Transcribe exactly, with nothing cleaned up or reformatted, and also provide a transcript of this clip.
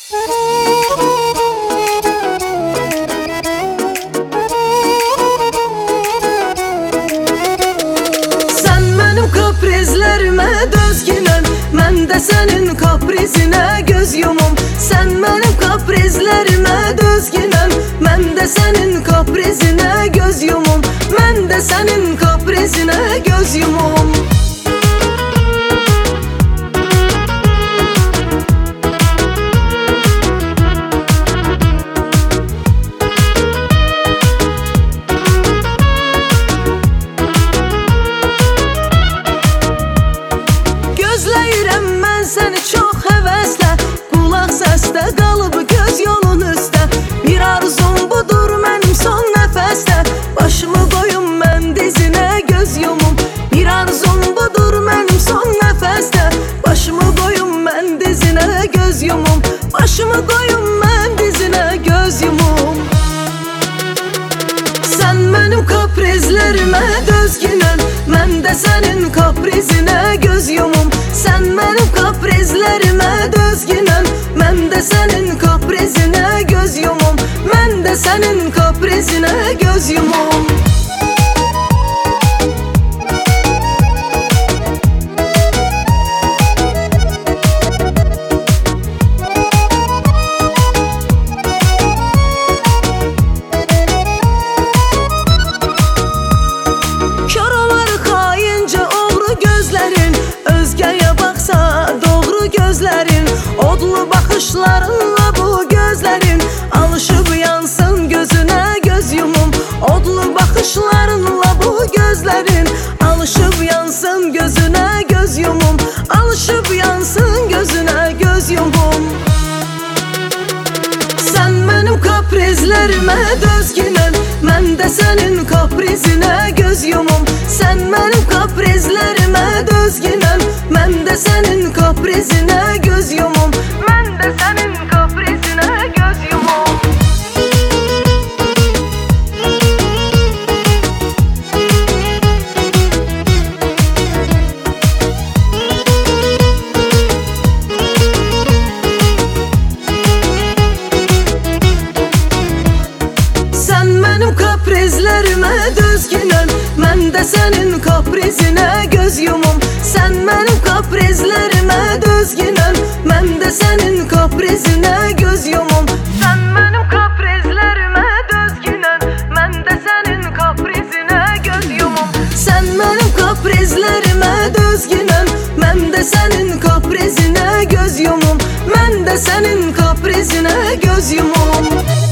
Sen benim kaprizlerime dözgünən, mən də sənin kaprizinə göz yumum. Sen benim kaprizlerime dözgünən, mən də sənin kaprizinə göz yumum. Mən də sənin kaprizinə göz yumum. Gözləyirəm mən səni çox həvəslə, qulaq səsdə qalıb göz yolun üstə. Bir arzum budur mənim son nəfəsdə, başımı qoyum mən dizinə göz yumum. Bir arzum budur mənim son nəfəsdə, başımı qoyum mən dizinə göz yumum. Başımı qoyum mən dizinə göz yumum. Sen benim kaprizlerimə dözgünən, mən də sənin kaprizinə göz yumum. Sen benim kaprizlerimə dözgünən, mən də sənin kaprizinə göz yumum. Mən də sənin kaprizinə göz yumum. Odlu bakışlarınla bu gözlerin alışıp yansın gözüne göz yumum. Odlu bakışlarınla bu gözlerin alışıp yansın gözüne göz yumum. Alışıp yansın gözüne göz yumum. Sen benim kaprizlerime dözgünən, mən də sənin kaprizine göz yumum. Sen benim kaprizlerime dözgünən, mən də sənin kaprizine göz yumum. Mən də sənin kaprizine göz yumum. Sen benim kaprizlerime dözgünən, mən də sənin kaprizine göz yumum. Sen benim kaprizlerime dözgünən, mən də sənin kaprizine göz yumum. Sen benim kaprizlerime dözgünən, mən də sənin kaprizine göz yumum. Sen benim kaprizlerime dözgünən, mən də sənin kaprizine göz yumum. Mən də sənin kaprizine göz yumum.